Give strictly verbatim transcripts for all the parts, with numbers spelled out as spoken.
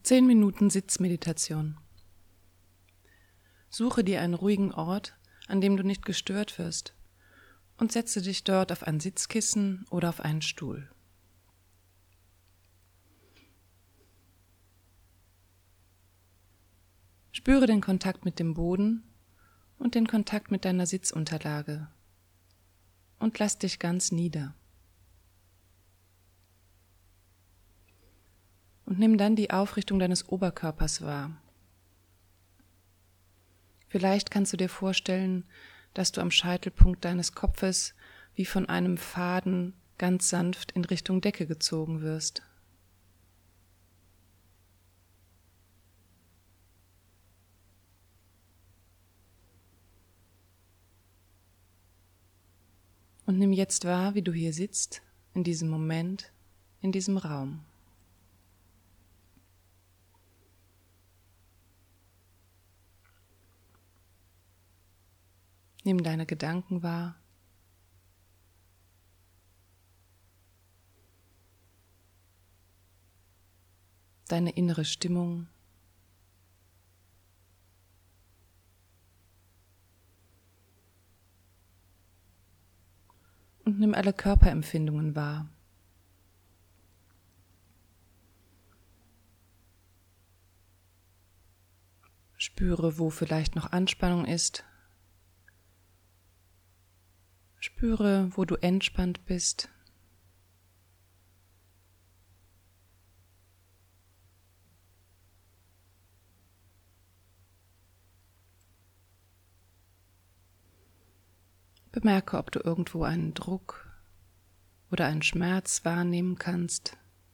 Zehn Minuten Sitzmeditation. Suche dir einen ruhigen Ort, an dem du nicht gestört wirst, und setze dich dort auf ein Sitzkissen oder auf einen Stuhl. Spüre den Kontakt mit dem Boden und den Kontakt mit deiner Sitzunterlage und lass dich ganz nieder. Und nimm dann die Aufrichtung deines Oberkörpers wahr. Vielleicht kannst du dir vorstellen, dass du am Scheitelpunkt deines Kopfes wie von einem Faden ganz sanft in Richtung Decke gezogen wirst. Und nimm jetzt wahr, wie du hier sitzt, in diesem Moment, in diesem Raum. Nimm deine Gedanken wahr. Deine innere Stimmung. Und nimm alle Körperempfindungen wahr. Spüre, wo vielleicht noch Anspannung ist. Spüre, wo du entspannt bist. Bemerke, ob du irgendwo einen Druck oder einen Schmerz wahrnehmen kannst.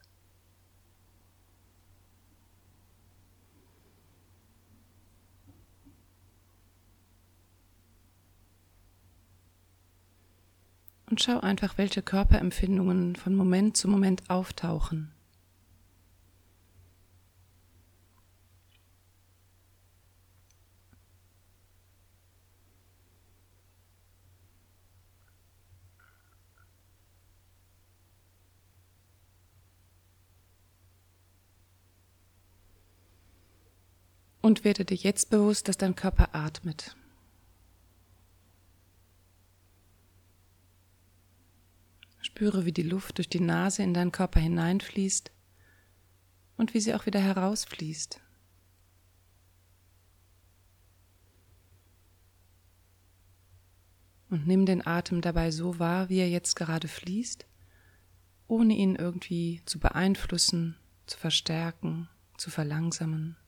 Und schau einfach, welche Körperempfindungen von Moment zu Moment auftauchen. Und werde dir jetzt bewusst, dass dein Körper atmet. Spüre, wie die Luft durch die Nase in deinen Körper hineinfließt und wie sie auch wieder herausfließt. Und nimm den Atem dabei so wahr, wie er jetzt gerade fließt, ohne ihn irgendwie zu beeinflussen, zu verstärken, zu verlangsamen.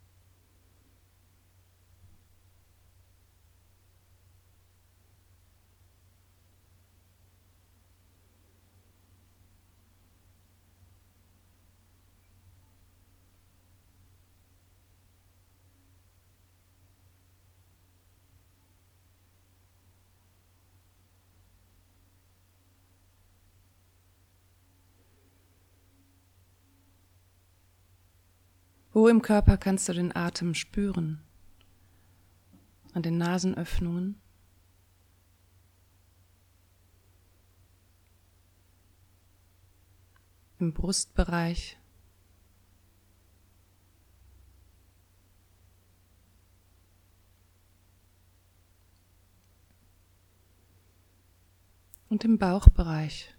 Wo im Körper kannst du den Atem spüren? An den Nasenöffnungen? Im Brustbereich? Und im Bauchbereich?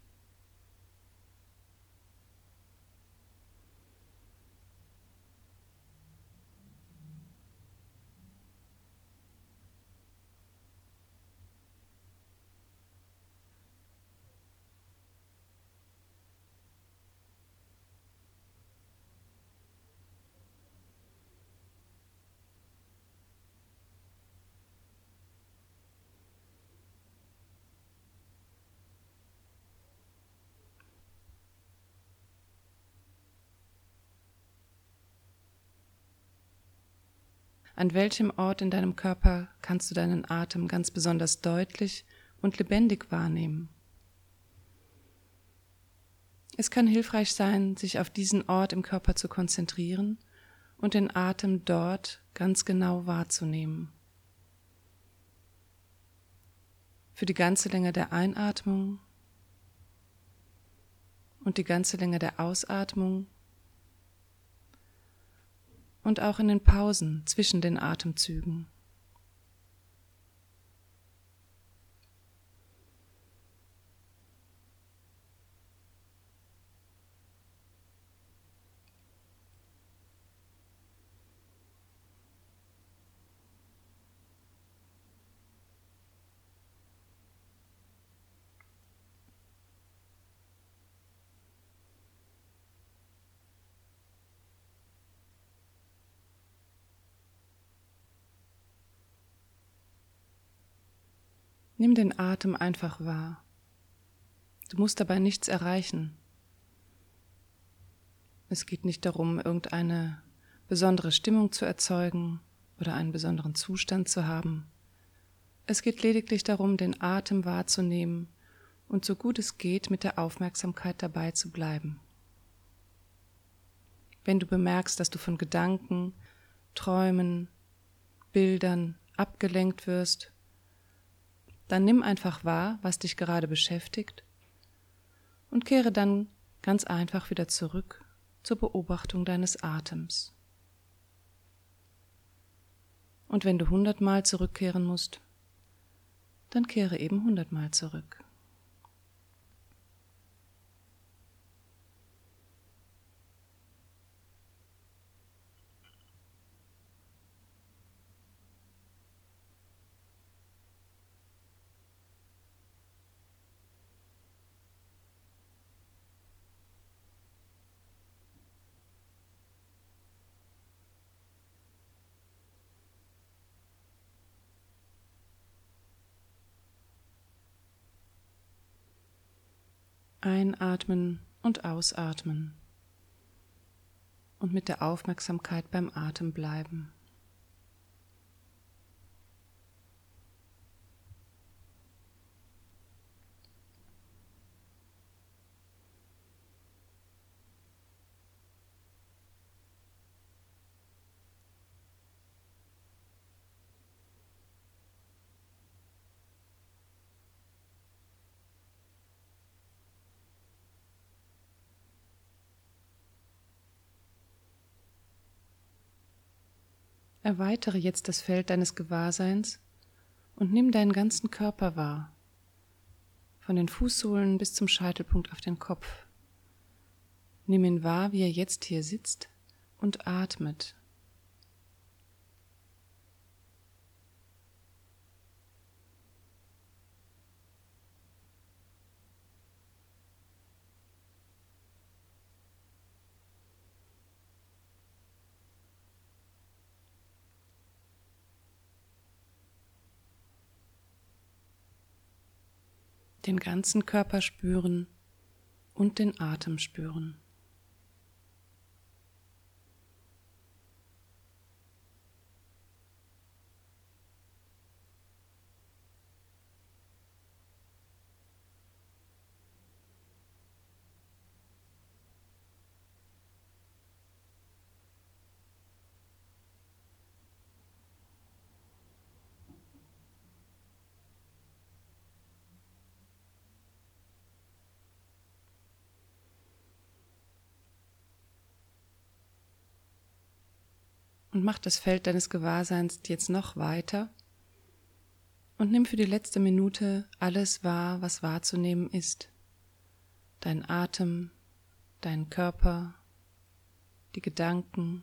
An welchem Ort in deinem Körper kannst du deinen Atem ganz besonders deutlich und lebendig wahrnehmen? Es kann hilfreich sein, sich auf diesen Ort im Körper zu konzentrieren und den Atem dort ganz genau wahrzunehmen. Für die ganze Länge der Einatmung und die ganze Länge der Ausatmung und auch in den Pausen zwischen den Atemzügen. Nimm den Atem einfach wahr. Du musst dabei nichts erreichen. Es geht nicht darum, irgendeine besondere Stimmung zu erzeugen oder einen besonderen Zustand zu haben. Es geht lediglich darum, den Atem wahrzunehmen und so gut es geht, mit der Aufmerksamkeit dabei zu bleiben. Wenn du bemerkst, dass du von Gedanken, Träumen, Bildern abgelenkt wirst, dann nimm einfach wahr, was dich gerade beschäftigt und kehre dann ganz einfach wieder zurück zur Beobachtung deines Atems. Und wenn du hundertmal zurückkehren musst, dann kehre eben hundertmal zurück. Einatmen und ausatmen und mit der Aufmerksamkeit beim Atem bleiben. Erweitere jetzt das Feld deines Gewahrseins und nimm deinen ganzen Körper wahr, von den Fußsohlen bis zum Scheitelpunkt auf den Kopf. Nimm ihn wahr, wie er jetzt hier sitzt und atmet. Den ganzen Körper spüren und den Atem spüren. Und mach das Feld deines Gewahrseins jetzt noch weiter und nimm für die letzte Minute alles wahr, was wahrzunehmen ist. Dein Atem, dein Körper, die Gedanken,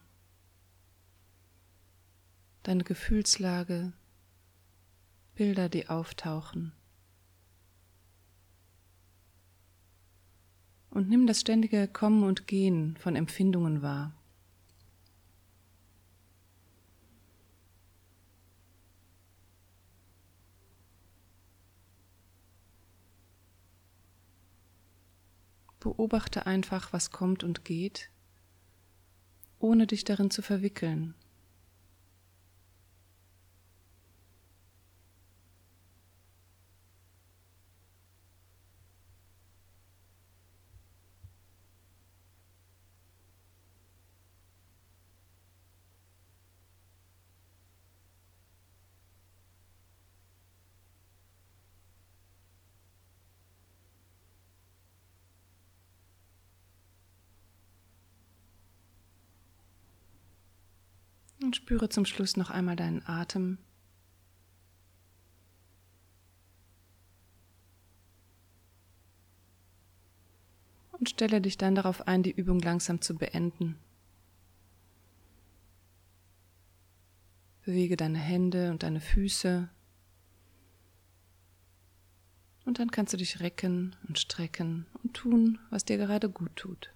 deine Gefühlslage, Bilder, die auftauchen. Und nimm das ständige Kommen und Gehen von Empfindungen wahr. Beobachte einfach, was kommt und geht, ohne dich darin zu verwickeln. Und spüre zum Schluss noch einmal deinen Atem. Und stelle dich dann darauf ein, die Übung langsam zu beenden. Bewege deine Hände und deine Füße. Und dann kannst du dich recken und strecken und tun, was dir gerade gut tut.